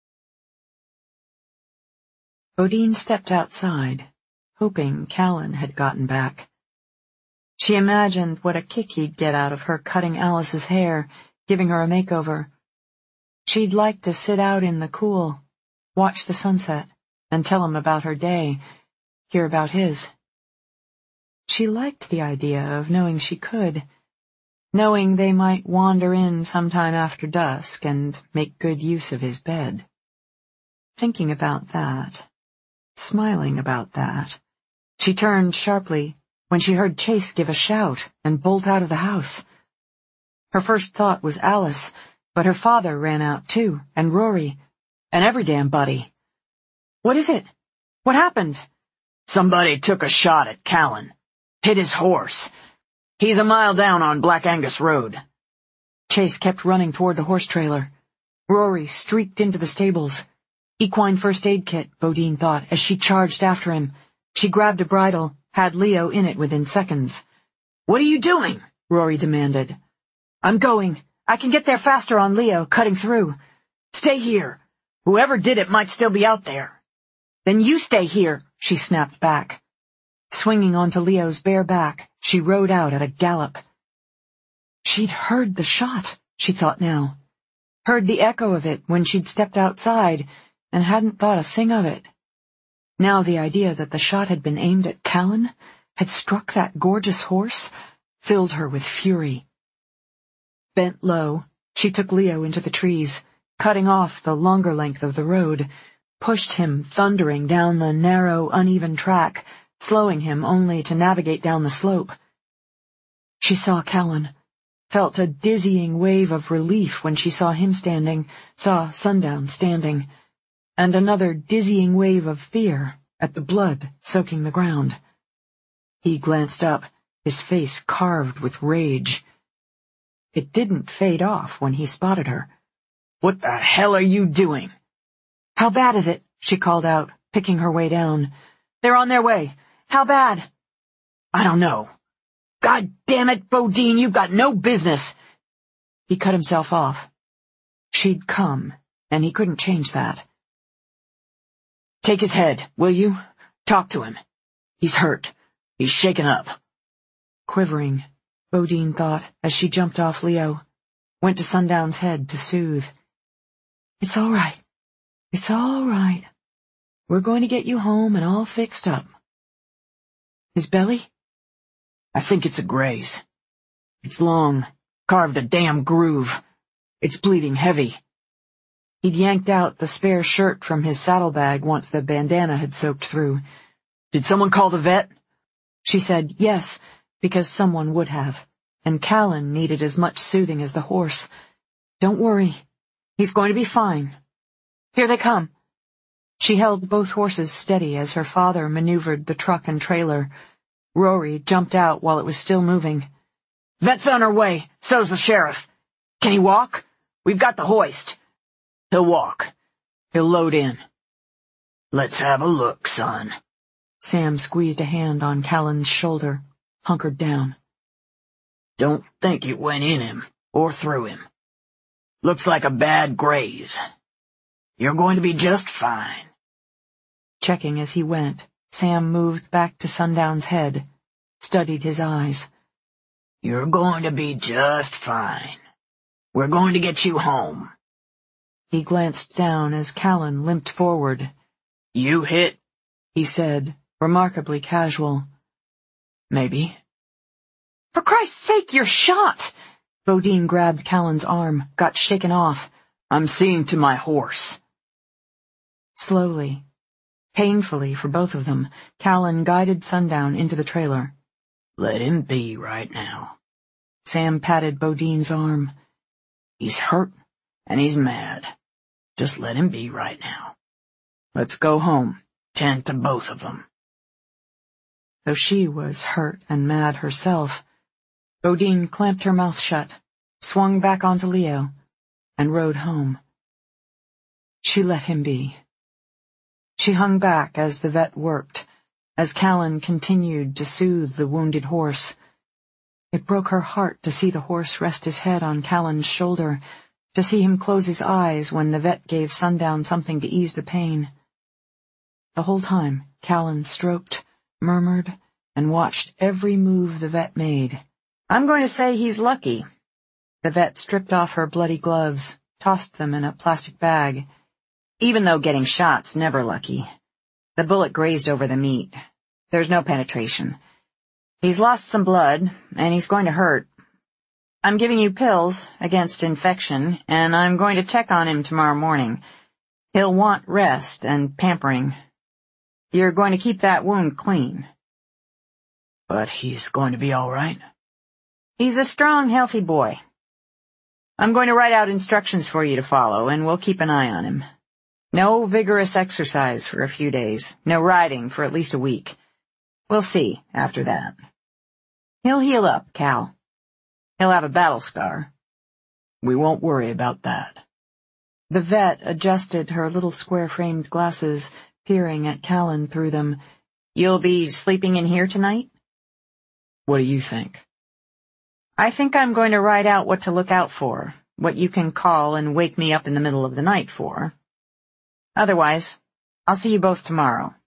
Bodine stepped outside, hoping Callan had gotten back. She imagined what a kick he'd get out of her cutting Alice's hair, giving her a makeover. She'd like to sit out in the cool, watch the sunset, and tell him about her day, hear about his. She liked the idea of knowing she could, knowing they might wander in sometime after dusk and make good use of his bed. Thinking about that, smiling about that, she turned sharply when she heard Chase give a shout and bolt out of the house. Her first thought was Alice, but her father ran out too, and Rory, and every damn buddy. What is it? What happened? Somebody took a shot at Callan. Hit his horse. He's a mile down on Black Angus Road. Chase kept running toward the horse trailer. Rory streaked into the stables. Equine first aid kit, Bodine thought, as she charged after him. She grabbed a bridle, had Leo in it within seconds. "What are you doing?" Rory demanded. "I'm going. I can get there faster on Leo, cutting through." "Stay here. Whoever did it might still be out there." "Then you stay here," she snapped back. Swinging onto Leo's bare back, she rode out at a gallop. She'd heard the shot, she thought now. Heard the echo of it when she'd stepped outside, and hadn't thought a thing of it. Now the idea that the shot had been aimed at Callan, had struck that gorgeous horse, filled her with fury. Bent low, she took Leo into the trees, cutting off the longer length of the road, pushed him thundering down the narrow, uneven track, slowing him only to navigate down the slope. She saw Callan, felt a dizzying wave of relief when she saw him standing, saw Sundown standing, and another dizzying wave of fear at the blood soaking the ground. He glanced up, his face carved with rage. It didn't fade off when he spotted her. "What the hell are you doing?" "How bad is it?" she called out, picking her way down. "They're on their way. How bad?" "I don't know. God damn it, Bodine, you've got no business." He cut himself off. She'd come, and he couldn't change that. "Take his head, will you? Talk to him. He's hurt. He's shaken up." Quivering, Bodine thought as she jumped off Leo, went to Sundown's head to soothe. "It's all right. It's all right. We're going to get you home and all fixed up." "His belly?" "I think it's a graze. It's long, carved a damn groove. It's bleeding heavy." He'd yanked out the spare shirt from his saddlebag once the bandana had soaked through. "Did someone call the vet?" She said yes, because someone would have, and Callan needed as much soothing as the horse. "Don't worry. He's going to be fine. Here they come." She held both horses steady as her father maneuvered the truck and trailer. Rory jumped out while it was still moving. "Vet's on her way, so's the sheriff. Can he walk? We've got the hoist." "He'll walk. He'll load in." "Let's have a look, son." Sam squeezed a hand on Callan's shoulder, hunkered down. "Don't think it went in him, or through him. Looks like a bad graze. You're going to be just fine." Checking as he went, Sam moved back to Sundown's head, studied his eyes. "You're going to be just fine. We're going to get you home." He glanced down as Callan limped forward. "You hit?" he said, remarkably casual. "Maybe." "For Christ's sake, you're shot!" Bodine grabbed Callan's arm, got shaken off. "I'm seeing to my horse." Slowly, painfully for both of them, Callan guided Sundown into the trailer. "Let him be right now." Sam patted Bodine's arm. "He's hurt, and he's mad. Just let him be right now. Let's go home, tend to both of them." Though she was hurt and mad herself, Bodine clamped her mouth shut, swung back onto Leo, and rode home. She let him be. She hung back as the vet worked, as Callan continued to soothe the wounded horse. It broke her heart to see the horse rest his head on Callan's shoulder, to see him close his eyes when the vet gave Sundown something to ease the pain. The whole time, Callan stroked, murmured, and watched every move the vet made. "I'm going to say he's lucky." The vet stripped off her bloody gloves, tossed them in a plastic bag. "Even though getting shot's never lucky. The bullet grazed over the meat. There's no penetration. He's lost some blood, and he's going to hurt. I'm giving you pills against infection, and I'm going to check on him tomorrow morning. He'll want rest and pampering. You're going to keep that wound clean." "But he's going to be all right?" "He's a strong, healthy boy. I'm going to write out instructions for you to follow, and we'll keep an eye on him. No vigorous exercise for a few days, no riding for at least a week. We'll see after that. He'll heal up, Cal. He'll have a battle scar. We won't worry about that." The vet adjusted her little square-framed glasses, peering at Callan through them, You'll be sleeping in here tonight? What do you think? I think I'm going to write out what to look out for, what you can call and wake me up in the middle of the night for. Otherwise, I'll see you both tomorrow.